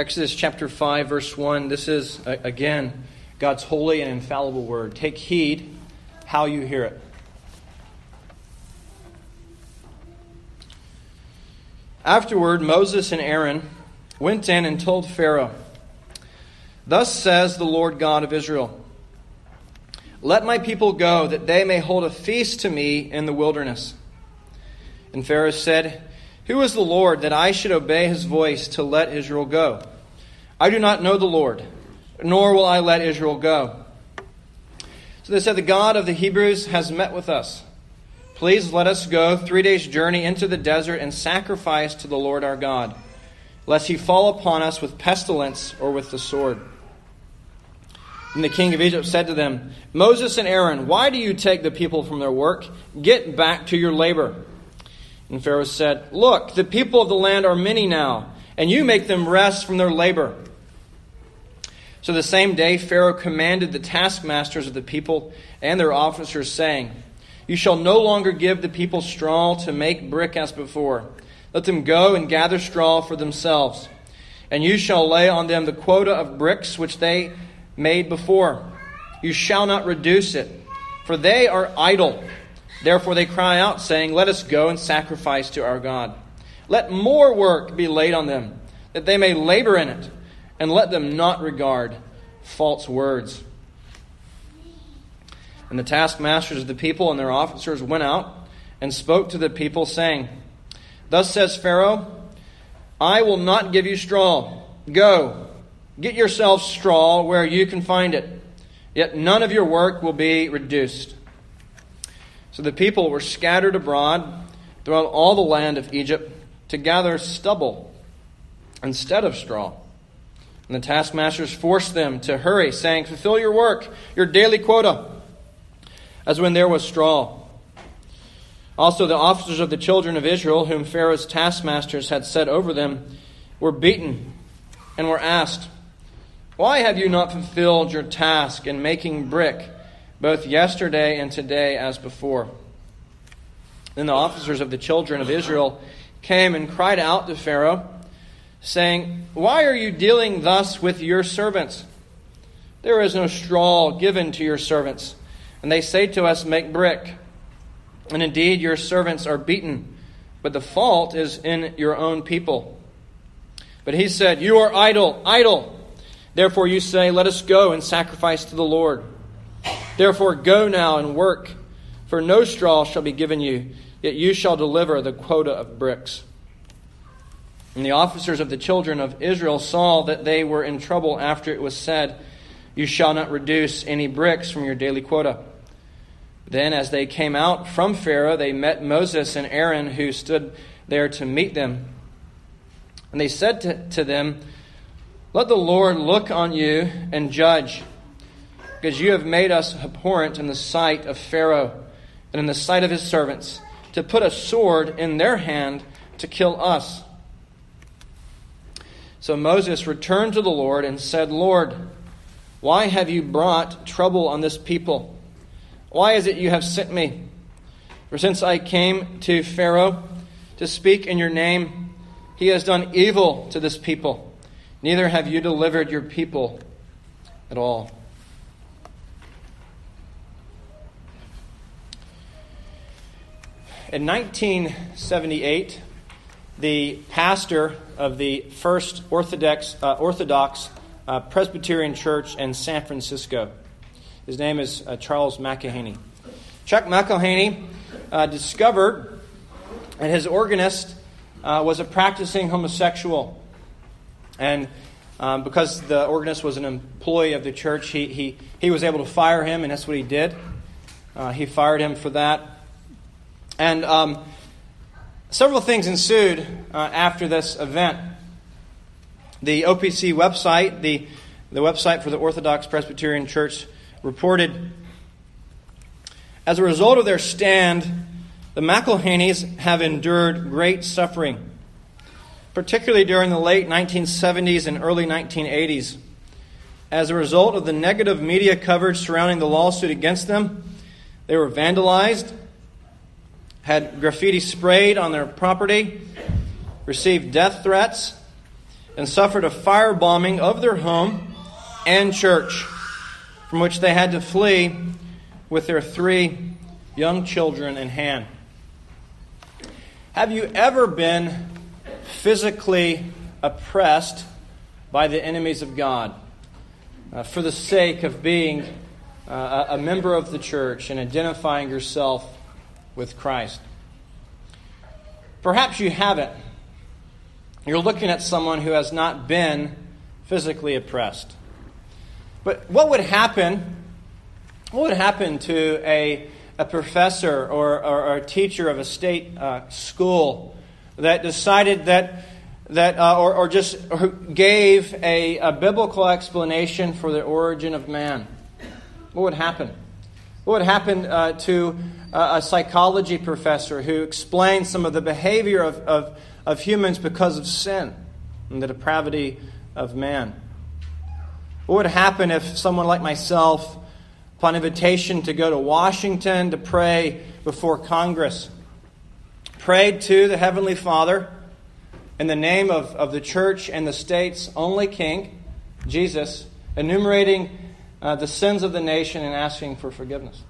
Exodus chapter 5, verse 1. This is, again, God's holy and infallible word. Take heed how you hear it. Afterward, Moses and Aaron went in and told Pharaoh, "Thus says the Lord God of Israel, let my people go, that they may hold a feast to me in the wilderness." And Pharaoh said, "Who is the Lord, that I should obey his voice to let Israel go? I do not know the Lord, nor will I let Israel go." So they said, "The God of the Hebrews has met with us. Please let us go 3 days' journey into the desert and sacrifice to the Lord our God, lest he fall upon us with pestilence or with the sword." And the king of Egypt said to them, "Moses and Aaron, why do you take the people from their work? Get back to your labor." And Pharaoh said, "Look, the people of the land are many now, and you make them rest from their labor." So the same day Pharaoh commanded the taskmasters of the people and their officers, saying, "You shall no longer give the people straw to make brick as before. Let them go and gather straw for themselves. And you shall lay on them the quota of bricks which they made before. You shall not reduce it, for they are idle. Therefore they cry out, saying, 'Let us go and sacrifice to our God.' Let more work be laid on them, that they may labor in it, and let them not regard false words." And the taskmasters of the people and their officers went out and spoke to the people, saying, "Thus says Pharaoh, I will not give you straw. Go, get yourselves straw where you can find it. Yet none of your work will be reduced." So the people were scattered abroad throughout all the land of Egypt to gather stubble instead of straw. And the taskmasters forced them to hurry, saying, "Fulfill your work, your daily quota, as when there was straw." Also the officers of the children of Israel, whom Pharaoh's taskmasters had set over them, were beaten and were asked, "Why have you not fulfilled your task in making brick, both yesterday and today as before?" Then the officers of the children of Israel came and cried out to Pharaoh, saying, "Why are you dealing thus with your servants? There is no straw given to your servants, and they say to us, 'Make brick.' And indeed your servants are beaten, but the fault is in your own people." But he said, "You are idle, idle. Therefore you say, 'Let us go and sacrifice to the Lord.' Therefore go now and work, for no straw shall be given you, yet you shall deliver the quota of bricks." And the officers of the children of Israel saw that they were in trouble after it was said, "You shall not reduce any bricks from your daily quota." Then as they came out from Pharaoh, they met Moses and Aaron, who stood there to meet them. And they said to them, "Let the Lord look on you and judge, because you have made us abhorrent in the sight of Pharaoh and in the sight of his servants, to put a sword in their hand to kill us." So Moses returned to the Lord and said, "Lord, why have you brought trouble on this people? Why is it you have sent me? For since I came to Pharaoh to speak in your name, he has done evil to this people. Neither have you delivered your people at all." In 1978, the pastor of the First Orthodox Presbyterian Church in San Francisco, his name is Charles McElhaney. Chuck McElhaney discovered that his organist was a practicing homosexual. And because the organist was an employee of the church, he was able to fire him, and that's what he did. He fired him for that. And several things ensued after this event. The OPC website, the website for the Orthodox Presbyterian Church, reported, "As a result of their stand, the McElhaneys have endured great suffering, particularly during the late 1970s and early 1980s. As a result of the negative media coverage surrounding the lawsuit against them, they were vandalized, had graffiti sprayed on their property, received death threats, and suffered a firebombing of their home and church, from which they had to flee with their 3 young children in hand. Have you ever been physically oppressed by the enemies of God for the sake of being a member of the church and identifying yourself with Christ? Perhaps you haven't. You're looking at someone who has not been physically oppressed. But what would happen to a professor or a teacher of a state school that decided or just gave a biblical explanation for the origin of man? What would happen? What would happen to a psychology professor who explained some of the behavior of humans because of sin and the depravity of man? What would happen if someone like myself, upon invitation to go to Washington to pray before Congress, prayed to the Heavenly Father in the name of the church and the state's only King, Jesus, enumerating the sins of the nation and asking for forgiveness?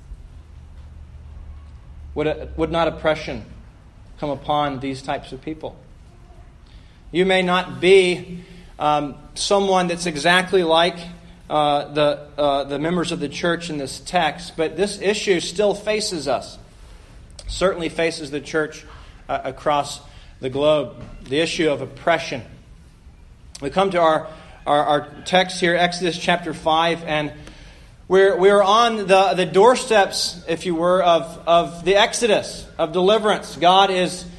Would not oppression come upon these types of people? You may not be someone that's exactly like the members of the church in this text, but this issue still faces us. Certainly faces the church across the globe. The issue of oppression. We come to our text here, Exodus chapter 5, and we're on the doorsteps, if you were, of the Exodus, of deliverance. God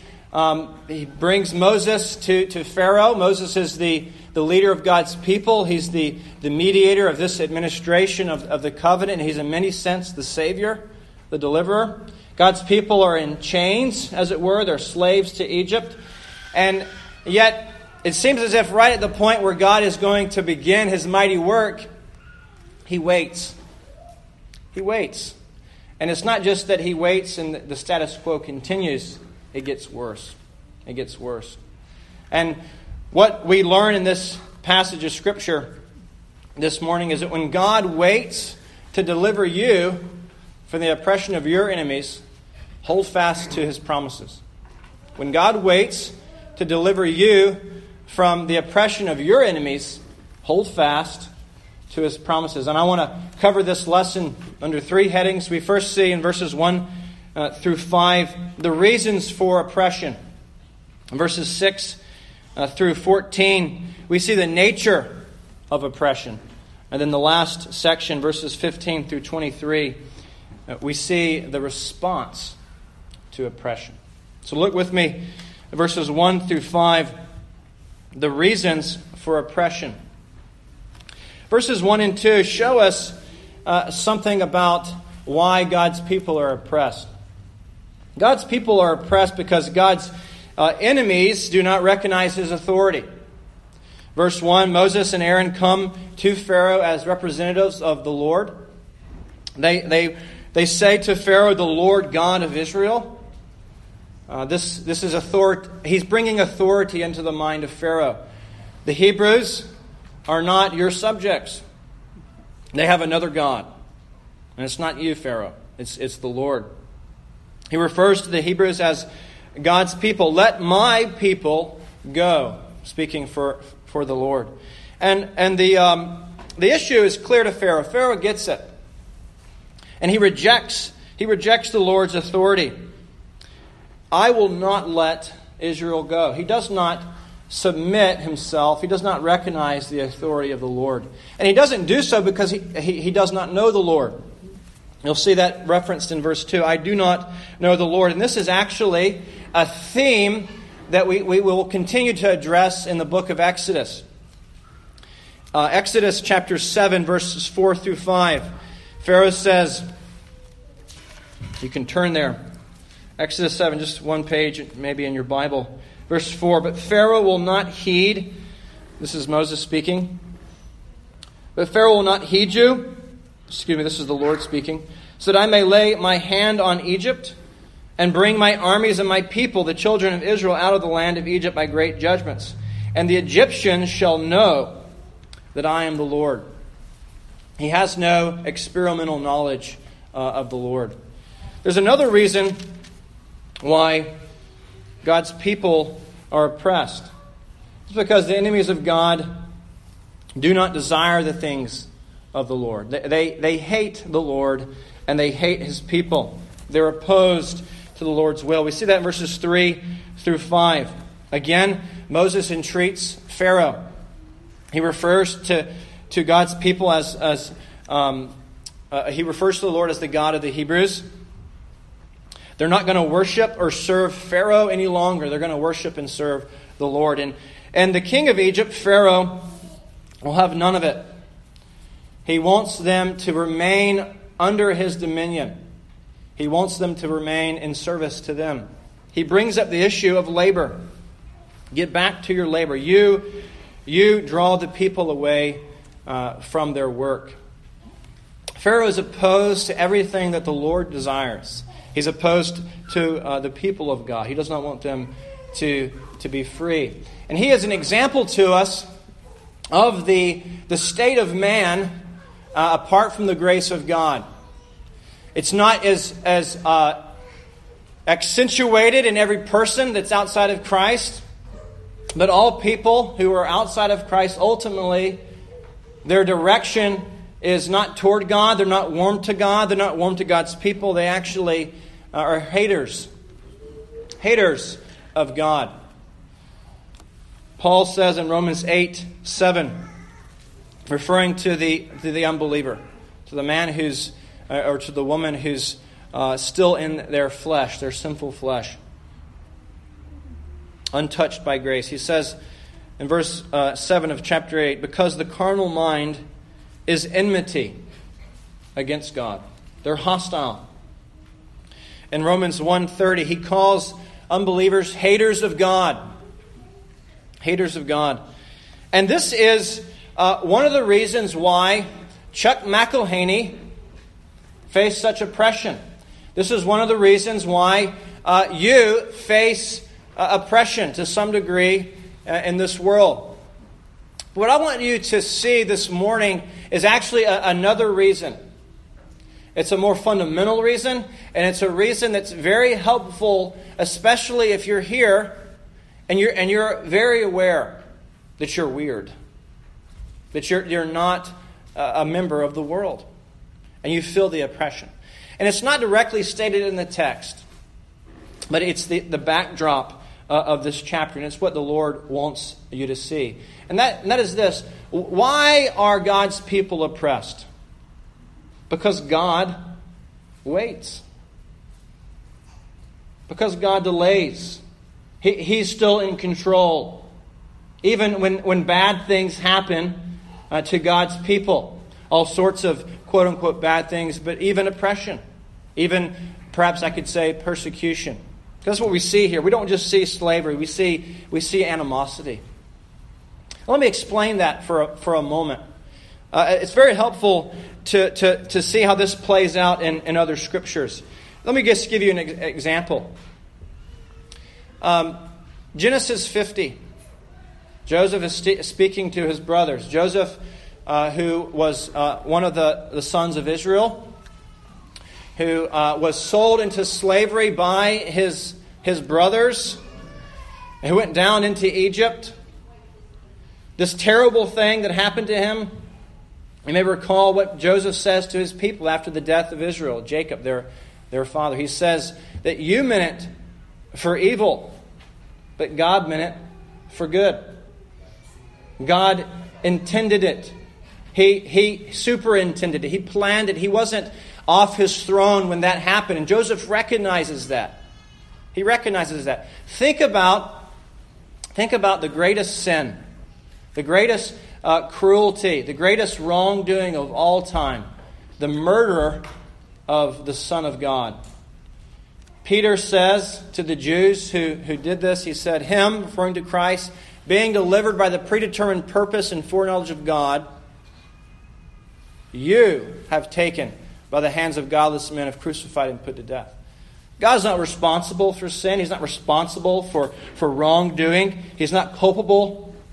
He brings Moses to Pharaoh. Moses is the leader of God's people. He's the mediator of this administration of the covenant. He's in many sense the Savior, the deliverer. God's people are in chains, as it were. They're slaves to Egypt. And yet, it seems as if right at the point where God is going to begin His mighty work, He waits. He waits. And it's not just that He waits and the status quo continues. It gets worse. It gets worse. And what we learn in this passage of Scripture this morning is that when God waits to deliver you from the oppression of your enemies, hold fast to His promises. When God waits to deliver you from the oppression of your enemies, hold fast to His promises. And I want to cover this lesson under 3 headings. We first see in verses 1 through 5 the reasons for oppression. In verses 6 through 14, we see the nature of oppression. And then the last section, verses 15 through 23, we see the response to oppression. So look with me at verses 1 through 5, the reasons for oppression. Verses 1 and 2 show us something about why God's people are oppressed. God's people are oppressed because God's enemies do not recognize His authority. Verse 1, Moses and Aaron come to Pharaoh as representatives of the Lord. They say to Pharaoh, "The Lord God of Israel." This is authority. He's bringing authority into the mind of Pharaoh. The Hebrews are not your subjects. They have another God. And it's not you, Pharaoh. It's the Lord. He refers to the Hebrews as God's people. "Let my people go," speaking for the Lord. And the issue is clear to Pharaoh. Pharaoh gets it. And he rejects the Lord's authority. "I will not let Israel go." He does not submit himself. He does not recognize the authority of the Lord. And he doesn't do so because he does not know the Lord. You'll see that referenced in verse 2. "I do not know the Lord." And this is actually a theme that we will continue to address in the book of Exodus. Exodus chapter 7, verses 4 through 5. Pharaoh says, you can turn there. Exodus 7, just one page maybe in your Bible. Verse 4, "But Pharaoh will not heed," this is Moses speaking, "but Pharaoh will not heed you," excuse me, this is the Lord speaking, "so that I may lay my hand on Egypt and bring my armies and my people, the children of Israel, out of the land of Egypt by great judgments. and the Egyptians shall know that I am the Lord. He has no experimental knowledge of the Lord. There's another reason why God's people are oppressed. It's because the enemies of God do not desire the things of the Lord. They hate the Lord and they hate His people. They're opposed to the Lord's will. We see that in verses 3 through 5. Again, Moses entreats Pharaoh. He refers to God's people as he refers to the Lord as the God of the Hebrews. They're not going to worship or serve Pharaoh any longer. They're going to worship and serve the Lord. And the king of Egypt, Pharaoh, will have none of it. He wants them to remain under his dominion. He wants them to remain in service to them. He brings up the issue of labor. Get back to your labor. You draw the people away from their work. Pharaoh is opposed to everything that the Lord desires. He's opposed to the people of God. He does not want them to be free. And he is an example to us of the state of man apart from the grace of God. It's not as accentuated in every person that's outside of Christ, but all people who are outside of Christ, ultimately, their direction is not toward God. They're not warm to God. They're not warm to God's people. They actually are haters of God. Paul says in Romans 8:7, referring to the unbeliever, to the man or to the woman who's still in their flesh, their sinful flesh, untouched by grace. He says in verse 7 of chapter 8, because the carnal mind is enmity against God. They're hostile. In Romans 1:30, he calls unbelievers haters of God. Haters of God. And this is one of the reasons why Chuck McElhaney faced such oppression. This is one of the reasons why you face oppression to some degree in this world. What I want you to see this morning is actually another reason. It's a more fundamental reason, and it's a reason that's very helpful, especially if you're here and you're very aware that you're weird, that you're not a member of the world, and you feel the oppression. And it's not directly stated in the text, but it's the backdrop of this chapter, and it's what the Lord wants you to see. And that is this. Why are God's people oppressed? Because God waits. Because God delays. He's still in control. Even when bad things happen to God's people. All sorts of quote-unquote bad things, but even oppression. Even, perhaps I could say, persecution. That's what we see here. We don't just see slavery. We see animosity. Let me explain that for a moment. It's very helpful to see how this plays out in other scriptures. Let me just give you an example. Genesis 50. Joseph is speaking to his brothers. Joseph, who was one of the sons of Israel, who was sold into slavery by his brothers, who went down into Egypt. This terrible thing that happened to him. You may recall what Joseph says to his people after the death of Israel, Jacob, their father. He says that you meant it for evil, but God meant it for good. God intended it. He superintended it. He planned it. He wasn't off his throne when that happened. And Joseph recognizes that. He recognizes that. Think about the greatest sin, the greatest cruelty, the greatest wrongdoing of all time, the murder of the Son of God. Peter says to the Jews who did this, he said, him, referring to Christ, being delivered by the predetermined purpose and foreknowledge of God, you have taken by the hands of godless men, have crucified and put to death. God's not responsible for sin. He's not responsible for wrongdoing. He's not culpable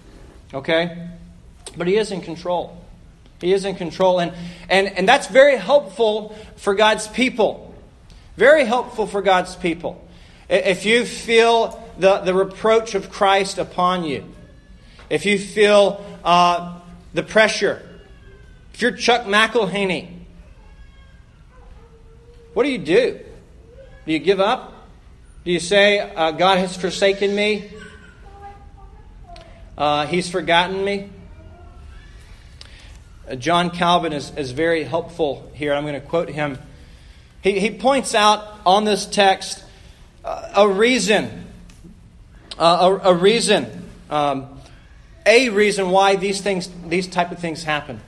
Okay? But He is in control. He is in control. And that's very helpful for God's people. Very helpful for God's people. If you feel the reproach of Christ upon you, if you feel the pressure, if you're Chuck McElhaney, what do? Do you give up? Do you say, God has forsaken me? He's forgotten me? John Calvin is very helpful here. I'm going to quote him. He points out on this text a reason why these type of things happen.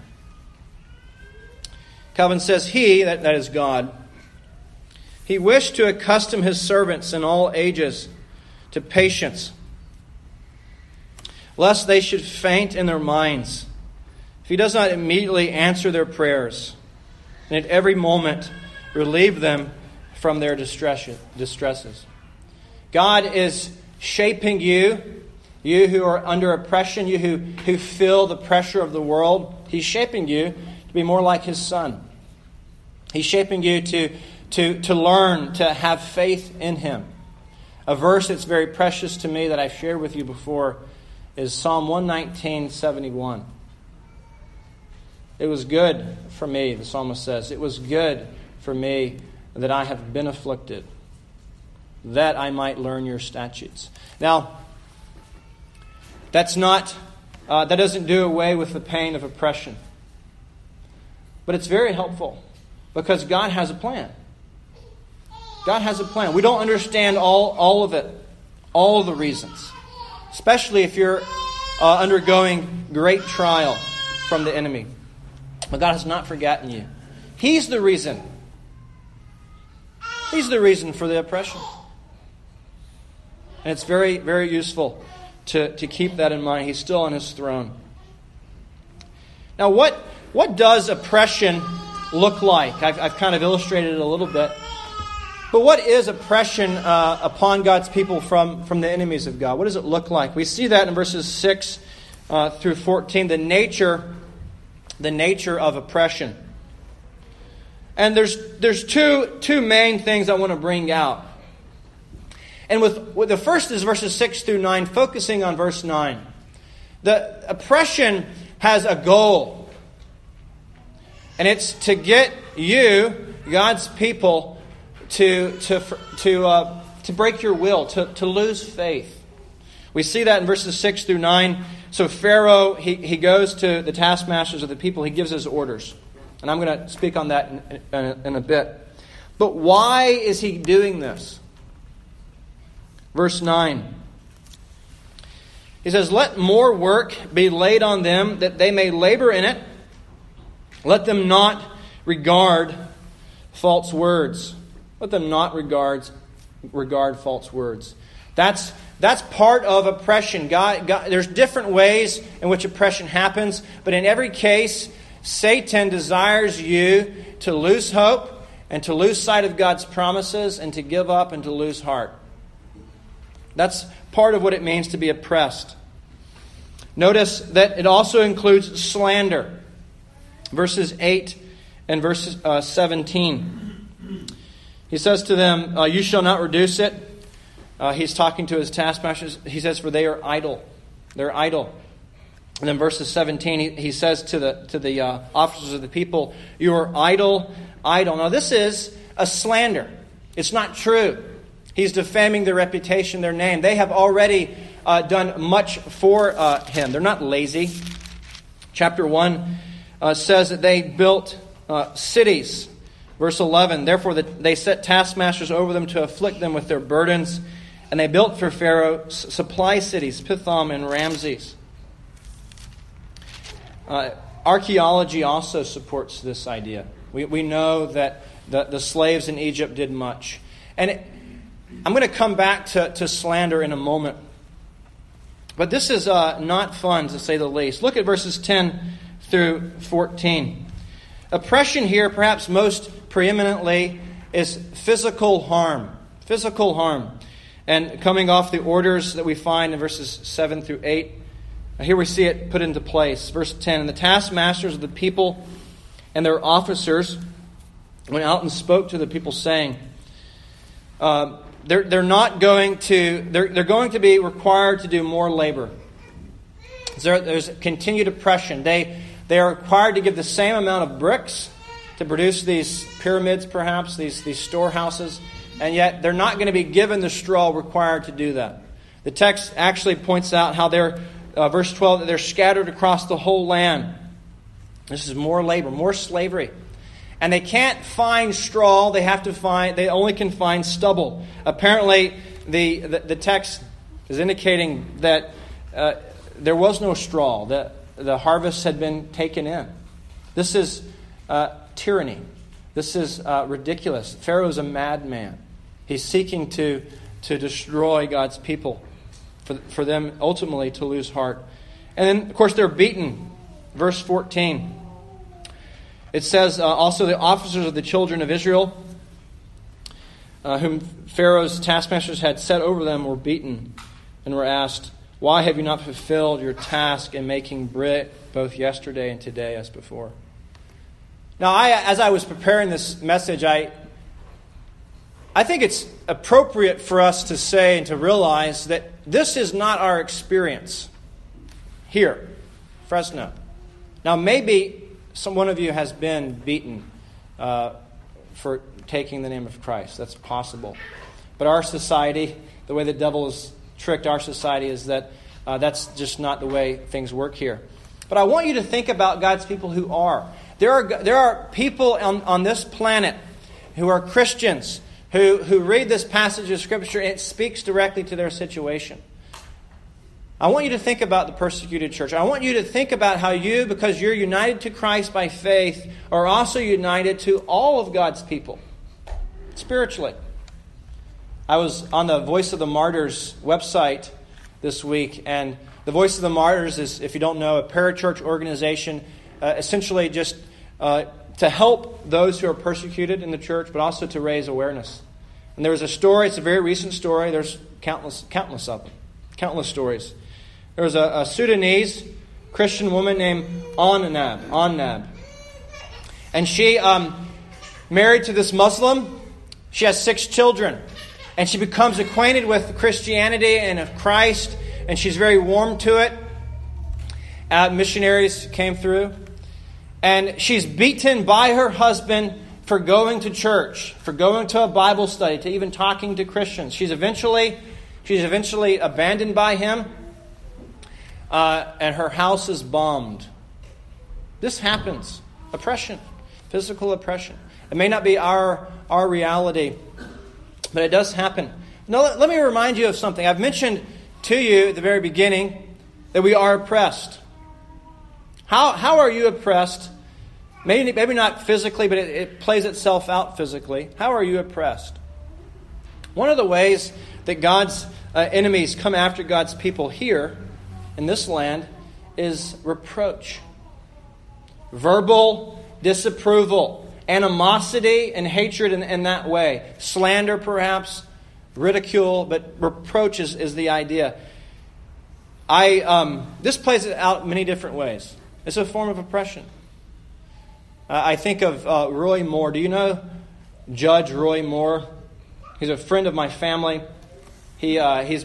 Calvin says, He, that is God, He wished to accustom His servants in all ages to patience, lest they should faint in their minds, if He does not immediately answer their prayers, and at every moment relieve them from their distresses. God is shaping you who are under oppression, you who feel the pressure of the world. He's shaping you to be more like His Son. He's shaping you to learn to have faith in Him. A verse that's very precious to me that I've shared with you before is Psalm 119:71. It was good for me, the psalmist says, it was good for me that I have been afflicted, that I might learn your statutes. Now, that doesn't do away with the pain of oppression. But it's very helpful because God has a plan. God has a plan. We don't understand all of it, all of the reasons, especially if you're undergoing great trial from the enemy. But God has not forgotten you. He's the reason. He's the reason for the oppression. And it's very, very useful to keep that in mind. He's still on His throne. Now, what does oppression look like? I've kind of illustrated it a little bit. But what is oppression upon God's people from the enemies of God? What does it look like? We see that in verses 6 through 14, the nature of oppression. And there's two main things I want to bring out. And with the first is verses 6 through 9, focusing on verse 9. The oppression has a goal. And it's to get you, God's people, to break your will, to lose faith. We see that in verses 6 through 9. So Pharaoh, he goes to the taskmasters of the people. He gives his orders. And I'm going to speak on that in a bit. But why is he doing this? Verse 9. He says, "Let more work be laid on them, that they may labor in it. Let them not regard false words." Let them not regard false words. That's part of oppression. God, there's different ways in which oppression happens, but in every case, Satan desires you to lose hope and to lose sight of God's promises and to give up and to lose heart. That's part of what it means to be oppressed. Notice that it also includes slander. Verses 8 and verses 17. He says to them, "You shall not reduce it." He's talking to his taskmasters. He says, "For they are idle." They're idle. And then verses 17, he says to the officers of the people, "You are idle, idle." Now this is a slander. It's not true. He's defaming their reputation, their name. They have already done much for him. They're not lazy. Chapter 1 says that they built cities. Verse 11, "Therefore they set taskmasters over them to afflict them with their burdens. And they built for Pharaoh supply cities, Pithom and Ramses." Archaeology also supports this idea. We know that the slaves in Egypt did much. And I'm going to come back to slander in a moment. But this is not fun, to say the least. Look at verses 10 through 14. Oppression here, perhaps most preeminently, is physical harm. Physical harm. And coming off the orders that we find in verses 7 through 8, Here we see it put into place. Verse 10, and the taskmasters of the people and their officers went out and spoke to the people, saying, they're going to be required to do more labor. There's continued oppression. They are required to give the same amount of bricks to produce these pyramids, perhaps, these storehouses, and yet they're not going to be given the straw required to do that. The text actually points out how they're, verse 12, that they're scattered across the whole land. This is more labor, more slavery. And they can't find straw, they only can find stubble. Apparently, the text is indicating that there was no straw, that the harvest had been taken in. This is tyranny. This is ridiculous. Pharaoh is a madman. He's seeking to destroy God's people, for them ultimately to lose heart. And then, of course, they're beaten. Verse 14. It says, also the officers of the children of Israel, whom Pharaoh's taskmasters had set over them, were beaten and were asked, why have you not fulfilled your task in making brick both yesterday and today as before? Now, as I was preparing this message, I think it's appropriate for us to say and to realize that this is not our experience here, Fresno. Now, maybe one of you has been beaten for taking the name of Christ. That's possible. But our society, the way the devil has tricked our society, is that that's just not the way things work here. But I want you to think about God's people who are. There are people on this planet who are Christians who read this passage of Scripture and it speaks directly to their situation. I want you to think about the persecuted church. I want you to think about how you, because you're united to Christ by faith, are also united to all of God's people, spiritually. I was on the Voice of the Martyrs website this week, and the Voice of the Martyrs is, if you don't know, a parachurch organization, essentially just to help those who are persecuted in the church, but also to raise awareness. And there was a story, it's a very recent story, there's countless of them, countless stories. There was a Sudanese Christian woman named Annab. And she married to this Muslim. She has 6 children. And she becomes acquainted with Christianity and of Christ. And she's very warm to it. Missionaries came through. And she's beaten by her husband for going to church, for going to a Bible study, to even talking to Christians. She's eventually abandoned by him. And her house is bombed. This happens. Oppression. Physical oppression. It may not be our reality, but it does happen. Now, let me remind you of something. I've mentioned to you at the very beginning that we are oppressed. How are you oppressed? Maybe not physically, but it plays itself out physically. How are you oppressed? One of the ways that God's enemies come after God's people here in this land is reproach. Verbal disapproval, animosity and hatred in that way. Slander, perhaps, ridicule, but reproach is the idea. This plays it out many different ways. It's a form of oppression. I think of Roy Moore. Do you know Judge Roy Moore? He's a friend of my family. He's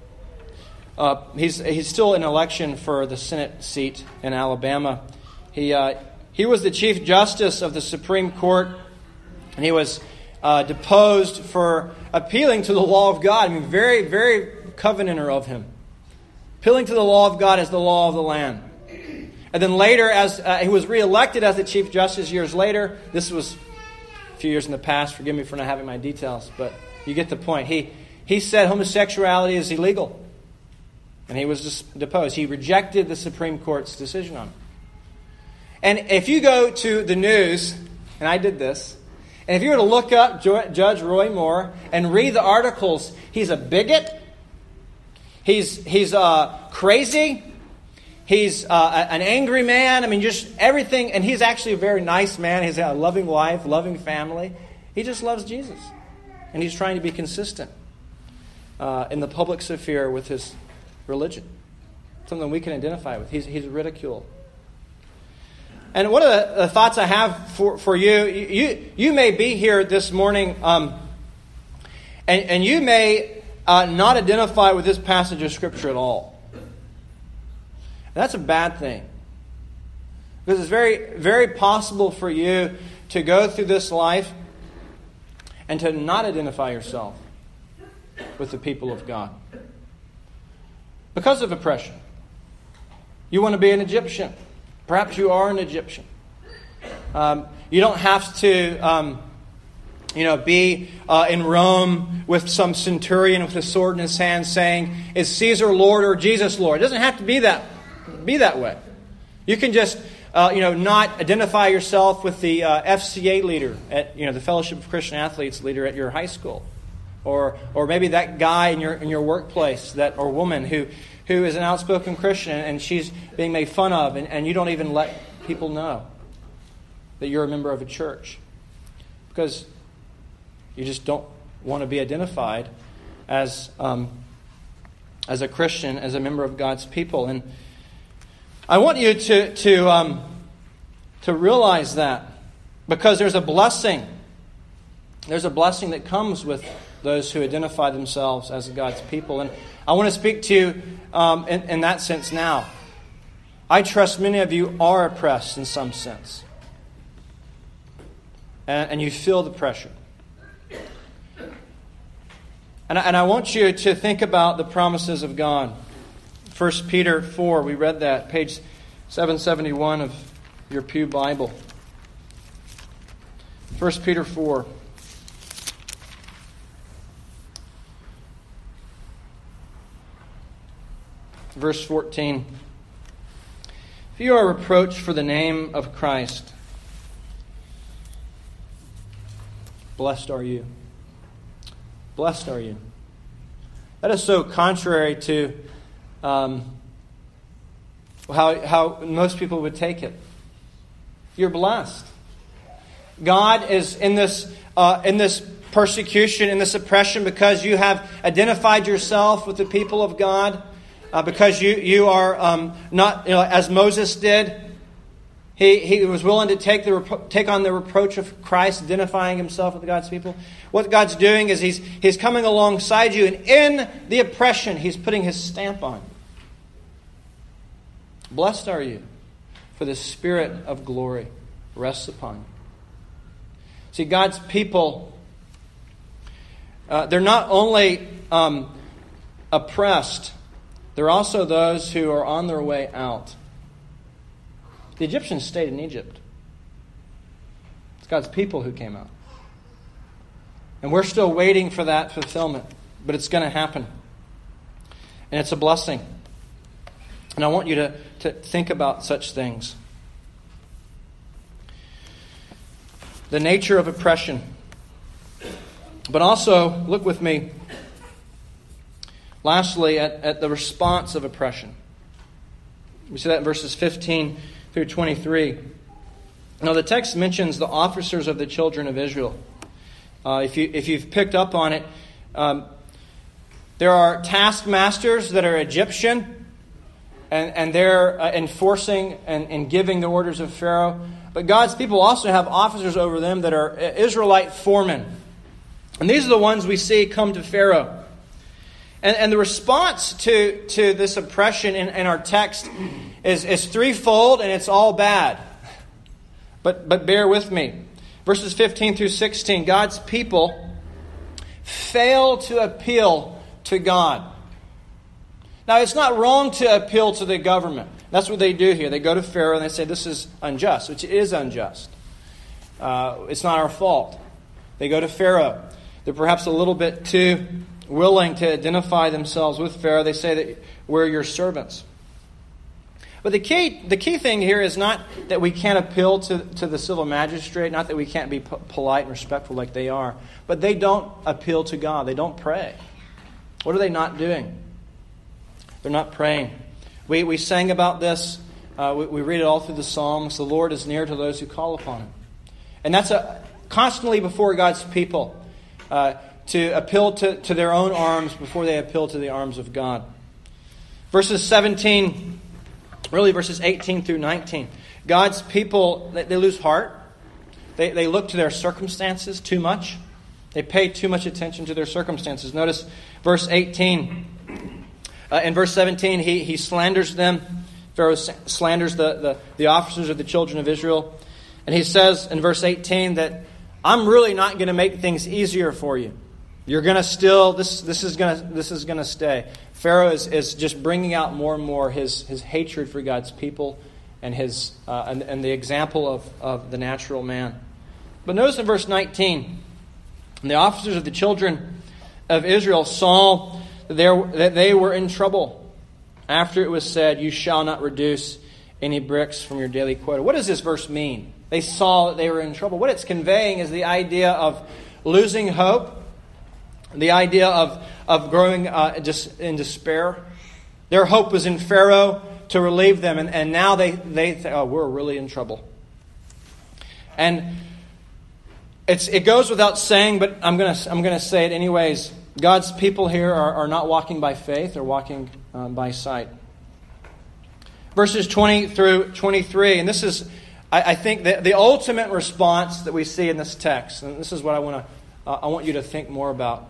still in election for the Senate seat in Alabama. He was the Chief Justice of the Supreme Court, and he was deposed for appealing to the law of God. I mean, very, very covenanter of him. Appealing to the law of God as the law of the land. And then later, as he was reelected as the Chief Justice years later, this was a few years in the past, forgive me for not having my details, but you get the point. He said homosexuality is illegal. And he was just deposed. He rejected the Supreme Court's decision on it. And if you go to the news, and I did this, and if you were to look up Judge Roy Moore and read the articles, he's a bigot, he's crazy, he's an angry man, I mean, just everything, and he's actually a very nice man, he's a loving wife, loving family. He just loves Jesus. And he's trying to be consistent in the public sphere with his religion. something we can identify with. He's ridiculed. And one of the thoughts I have for you may be here this morning, and you may not identify with this passage of Scripture at all. And that's a bad thing. Because it's very, very possible for you to go through this life and to not identify yourself with the people of God. Because of oppression. You want to be an Egyptian. Perhaps you are an Egyptian. You don't have to be in Rome with some centurion with a sword in his hand saying, is Caesar Lord or Jesus Lord? It doesn't have to be that way. You can just not identify yourself with the FCA leader at the Fellowship of Christian Athletes leader at your high school, or maybe that guy in your workplace or woman who is an outspoken Christian and she's being made fun of, and you don't even let people know that you're a member of a church because you just don't want to be identified as a Christian, as a member of God's people. And I want you to realize that, because there's a blessing. There's a blessing that comes with those who identify themselves as God's people. And I want to speak to you in that sense now. I trust many of you are oppressed in some sense. And you feel the pressure. And I want you to think about the promises of God. 1 Peter 4, we read that, page 771 of your Pew Bible. 1 Peter 4. Verse 14. If you are reproached for the name of Christ, blessed are you. Blessed are you. That is so contrary to how most people would take it. You're blessed. God is in this persecution, in this oppression, because you have identified yourself with the people of God, because you are not, as Moses did. He was willing to take on the reproach of Christ, identifying himself with God's people. What God's doing is He's coming alongside you, and in the oppression, He's putting His stamp on you. Blessed are you, for the Spirit of glory rests upon you. See, God's people, they're not only oppressed, they're also those who are on their way out. The Egyptians stayed in Egypt. It's God's people who came out. And we're still waiting for that fulfillment. But it's going to happen. And it's a blessing. And I want you to think about such things. The nature of oppression. But also, look with me, lastly, at the response of oppression. We see that in verses 15 through 23. Now, the text mentions the officers of the children of Israel. If you've picked up on it, there are taskmasters that are Egyptian, and they're enforcing and giving the orders of Pharaoh. But God's people also have officers over them that are Israelite foremen. And these are the ones we see come to Pharaoh. And the response to this oppression in our text is threefold, and it's all bad. But bear with me. Verses 15 through 16, God's people fail to appeal to God. Now, it's not wrong to appeal to the government. That's what they do here. They go to Pharaoh and they say, this is unjust, which is unjust. It's not our fault. They go to Pharaoh. They're perhaps a little bit too willing to identify themselves with Pharaoh. They say that we're your servants. But the key thing here is not that we can't appeal to the civil magistrate, not that we can't be polite and respectful like they are, but they don't appeal to God. They don't pray. What are they not doing? They're not praying. We sang about this. We read it all through the Psalms. The Lord is near to those who call upon Him. And that's constantly before God's people, to appeal to their own arms before they appeal to the arms of God. Verses 17, really verses 18 through 19. God's people, they lose heart. They look to their circumstances too much. They pay too much attention to their circumstances. Notice verse 18. In verse 17, he slanders them. Pharaoh slanders the officers of the children of Israel. And he says in verse 18 that I'm really not going to make things easier for you. You're going to still, this is going to stay. Pharaoh is just bringing out more and more his hatred for God's people and his and the example of the natural man. But notice in verse 19, the officers of the children of Israel saw that they were in trouble after it was said, you shall not reduce any bricks from your daily quota. What does this verse mean? They saw that they were in trouble. What it's conveying is the idea of losing hope, the idea of growing just in despair. Their hope was in Pharaoh to relieve them, and now they think, oh, we're really in trouble. And it goes without saying, but I'm gonna say it anyways. God's people here are not walking by faith; they're walking by sight. Verses 20 through 23, and this is, I think, the ultimate response that we see in this text, and this is what I want you to think more about.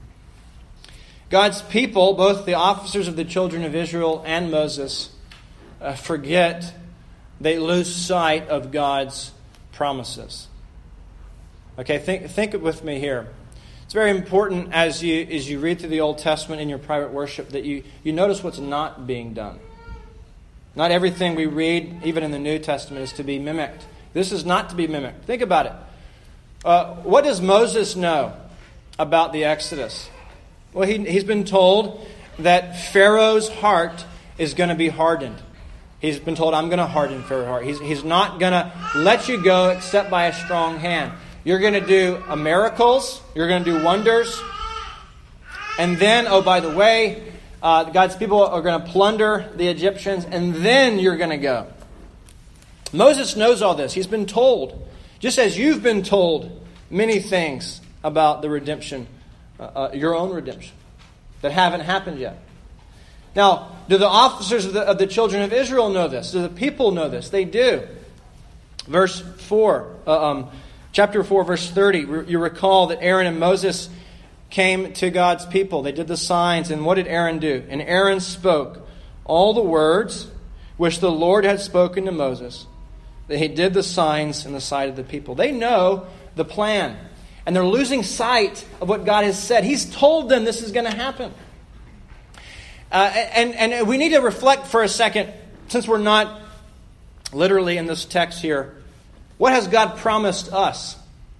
God's people, both the officers of the children of Israel and Moses, forget, they lose sight of God's promises. Okay, think with me here. It's very important as you read through the Old Testament in your private worship that you notice what's not being done. Not everything we read, even in the New Testament, is to be mimicked. This is not to be mimicked. Think about it. What does Moses know about the Exodus? Well, he's been told that Pharaoh's heart is going to be hardened. He's been told, I'm going to harden Pharaoh's heart. He's not going to let you go except by a strong hand. You're going to do miracles. You're going to do wonders. And then, oh, by the way, God's people are going to plunder the Egyptians, and then you're going to go. Moses knows all this. He's been told, just as you've been told many things about the redemption, your own redemption, that haven't happened yet. Now, do the officers of the children of Israel know this? Do the people know this? They do. Verse 4, chapter 4, verse 30, you recall that Aaron and Moses came to God's people. They did the signs, and what did Aaron do? And Aaron spoke all the words which the Lord had spoken to Moses. That he did the signs in the sight of the people. They know the plan, and they're losing sight of what God has said. He's told them this is going to happen. And we need to reflect for a second, since we're not literally in this text here, what has God promised us?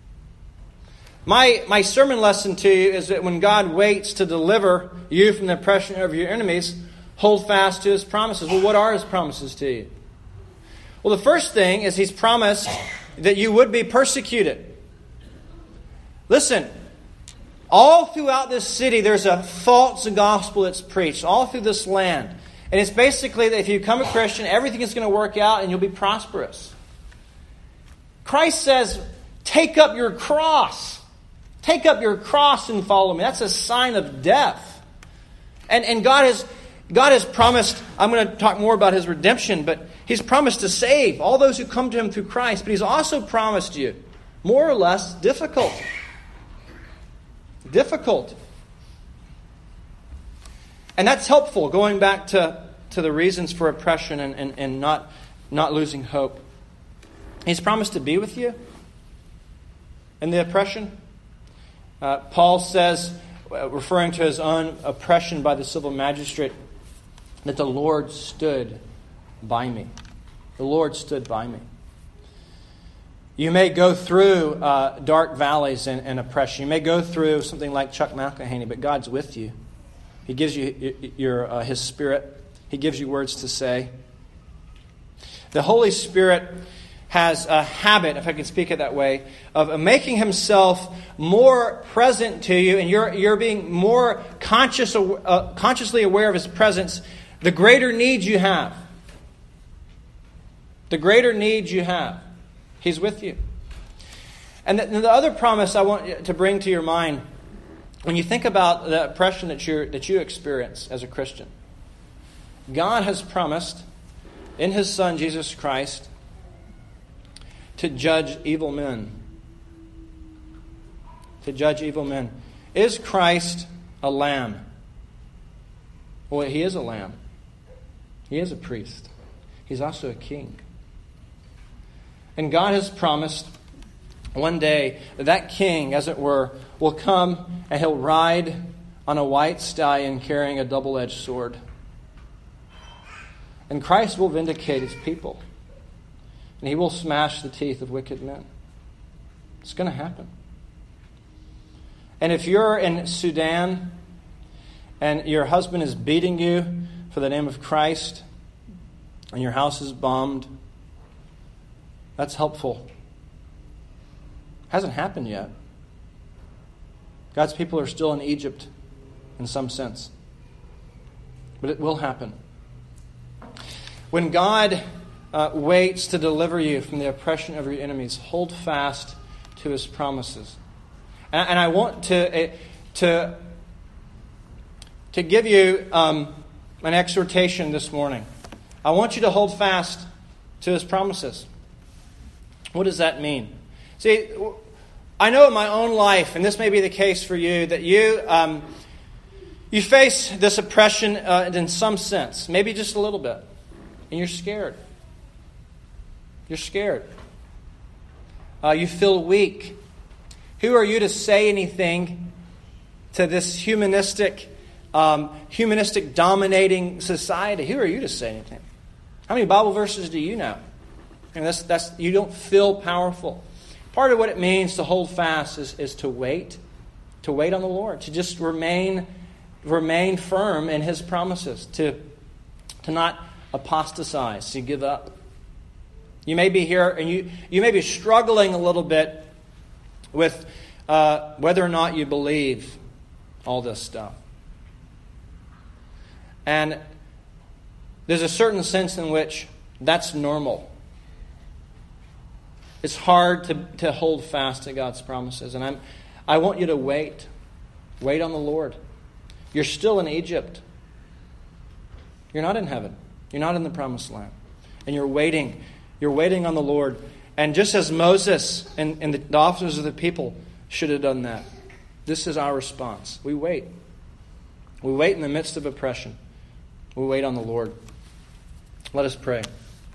My sermon lesson to you is that when God waits to deliver you from the oppression of your enemies, hold fast to His promises. Well, what are His promises to you? Well, the first thing is He's promised that you would be persecuted. Listen, all throughout this city there's a false gospel that's preached, all through this land. And it's basically that if you become a Christian, everything is going to work out and you'll be prosperous. Christ says, take up your cross. Take up your cross and follow me. That's a sign of death. And God has promised, I'm going to talk more about His redemption, but He's promised to save all those who come to Him through Christ. But He's also promised you, more or less, difficulty. Difficult. And that's helpful, going back to the reasons for oppression and not losing hope. He's promised to be with you in the oppression. Paul says, referring to his own oppression by the civil magistrate, that the Lord stood by me. The Lord stood by me. You may go through dark valleys and oppression. You may go through something like Chuck McElhaney, but God's with you. He gives you His Spirit. He gives you words to say. The Holy Spirit has a habit, if I can speak it that way, of making Himself more present to you, and you're being more consciously aware of His presence, the greater need you have. The greater need you have. He's with you. And the other promise I want to bring to your mind, when you think about the oppression that you experience as a Christian, God has promised in His Son, Jesus Christ, to judge evil men. To judge evil men. Is Christ a lamb? Well, He is a lamb. He is a priest. He's also a king. And God has promised one day that king, as it were, will come and He'll ride on a white stallion carrying a double-edged sword. And Christ will vindicate His people. And He will smash the teeth of wicked men. It's going to happen. And if you're in Sudan and your husband is beating you for the name of Christ and your house is bombed, that's helpful. Hasn't happened yet. God's people are still in Egypt in some sense. But it will happen. When God waits to deliver you from the oppression of your enemies, hold fast to His promises. And I want to give you an exhortation this morning. I want you to hold fast to His promises. What does that mean? See, I know in my own life, and this may be the case for you, that you face this oppression in some sense, maybe just a little bit, and you're scared. You're scared. You feel weak. Who are you to say anything to this humanistic dominating society? Who are you to say anything? How many Bible verses do you know? And that's you don't feel powerful. Part of what it means to hold fast is to wait on the Lord, to just remain firm in His promises, to not apostatize, to give up. You may be here and you may be struggling a little bit with whether or not you believe all this stuff. And there's a certain sense in which that's normal. It's hard to hold fast to God's promises. And I want you to wait. Wait on the Lord. You're still in Egypt. You're not in heaven. You're not in the promised land. And you're waiting. You're waiting on the Lord. And just as Moses and the officers of the people should have done that, this is our response. We wait. We wait in the midst of oppression. We wait on the Lord. Let us pray.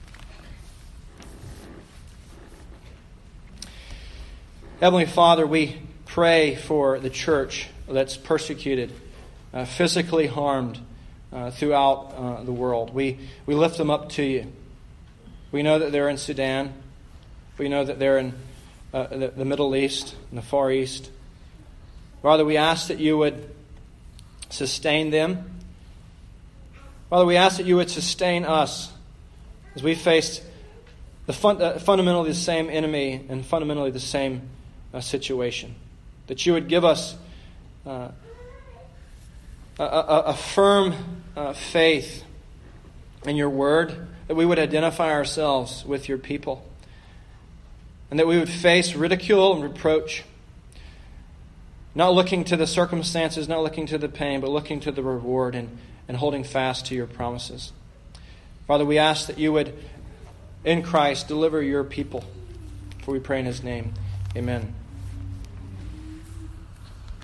Heavenly Father, we pray for the church that's persecuted, physically harmed throughout the world. We lift them up to you. We know that they're in Sudan. We know that they're in the Middle East and the Far East. Father, we ask that you would sustain them. Father, we ask that you would sustain us as we face fundamentally the same enemy and fundamentally the same situation. That you would give us a firm faith in your word, that we would identify ourselves with your people, and that we would face ridicule and reproach, not looking to the circumstances, not looking to the pain, but looking to the reward and holding fast to your promises. Father, we ask that you would, in Christ, deliver your people. For we pray in His name. Amen.